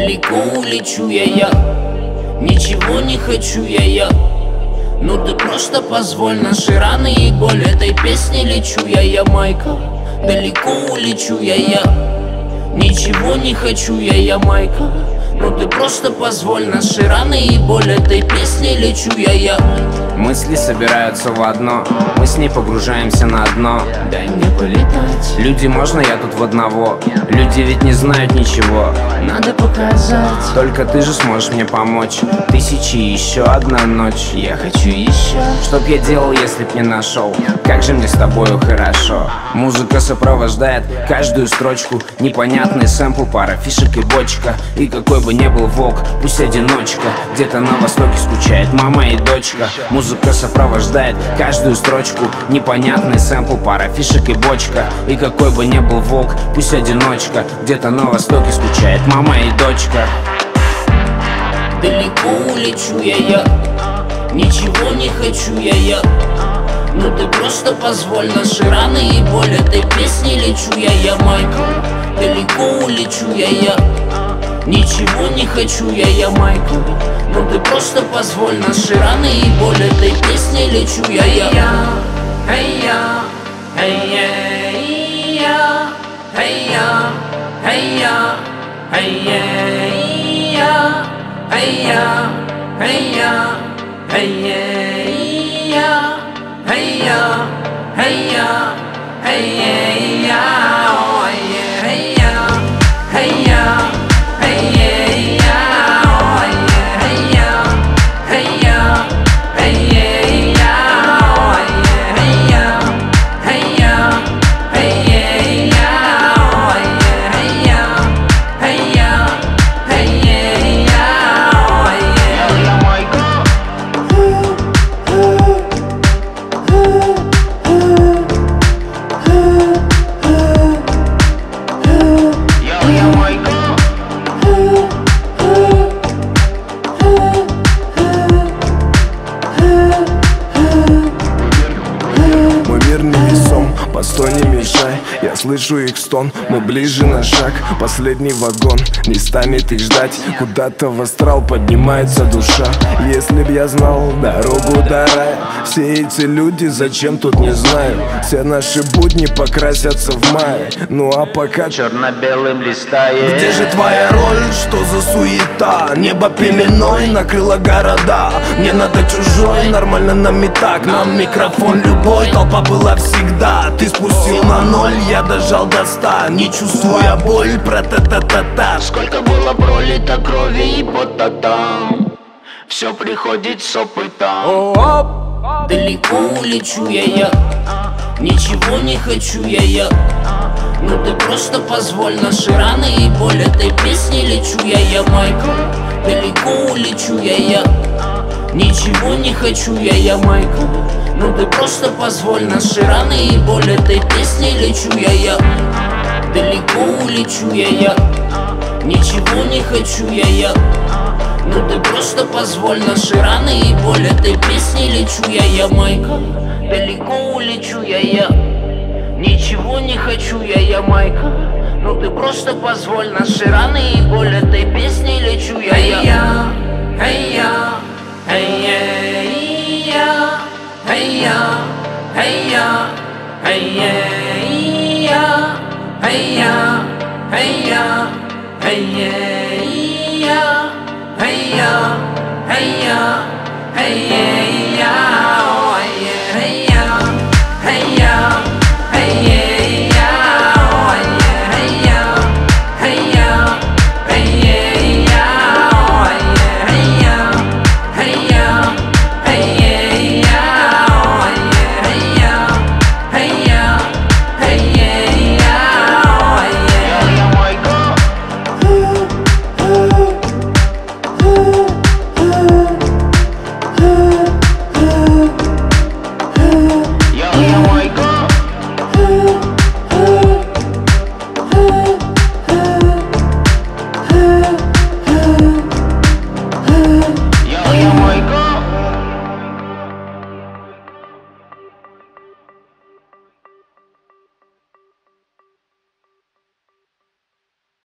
Далеко улечу я, ничего не хочу я. Ну ты просто позволь, наши раны и боль этой песни лечу я, Майка. Далеко улечу я, ничего не хочу я, Майка. Ну ты просто позволь, наши раны и боль этой песни лечу я. Мысли собираются в одно, мы с ней погружаемся на дно. Дай мне полетать. Люди, можно я тут в одного? Люди ведь не знают ничего. Надо показать. Только ты же сможешь мне помочь. Тысячи и еще одна ночь. Я хочу еще. Чтоб я делал, если б не нашел? Как же мне с тобою хорошо. Музыка сопровождает каждую строчку. Непонятный сэмпл, пара фишек и бочка. И какой бы ни был волк, пусть одиночка. Где-то на востоке скучает мама и дочка. Музыка сопровождает каждую строчку. Непонятный сэмпл, пара фишек и бочка. И какой бы ни был волк, пусть одиночка. Где-то на востоке скучает мама и дочка. Далеко улечу я, ничего не хочу я. Ну ты просто позволь, наши раны и боль этой песни лечу я, Майка. Далеко улечу я, ничего не хочу я, Майка. Ну ты просто позволь, наши раны и боль этой песни лечу я. Постой, не мешай, я слышу их стон. Мы ближе на шаг, последний вагон. Не станет их ждать, куда-то в астрал поднимается душа. Если б я знал дорогу до рая, все эти люди зачем тут не знаю. Все наши будни покрасятся в мае. Ну а пока черно-белым листает. Где же твоя роль, что за суета? Небо пеленой накрыло города. Мне надо чужой, нормально нам и так. Нам микрофон любой, толпа была всегда. Ты спустил на ноль, я дожал до 100. Не чувствуя боль, про-та-та-та-та. Сколько было пролито крови и пота там. Все приходит с опытом. Далеко улечу я, ничего не хочу я. Ну ты просто позволь, наши раны и боль этой песни лечу я, Майка. Далеко улечу я, ничего не хочу я, Майка. Ну ты просто позволь, наши раны и боль этой песни лечу я. Далеко улечу я, ничего не хочу я. Ну ты просто позволь, наши раны и боль этой песни лечу я, Майка. Далеко улечу я, ничего не хочу я, Майка. Ну ты просто позволь, наши раны и боль этой песни лечу я. Hey ya, hey ya, hey ya, hey ya.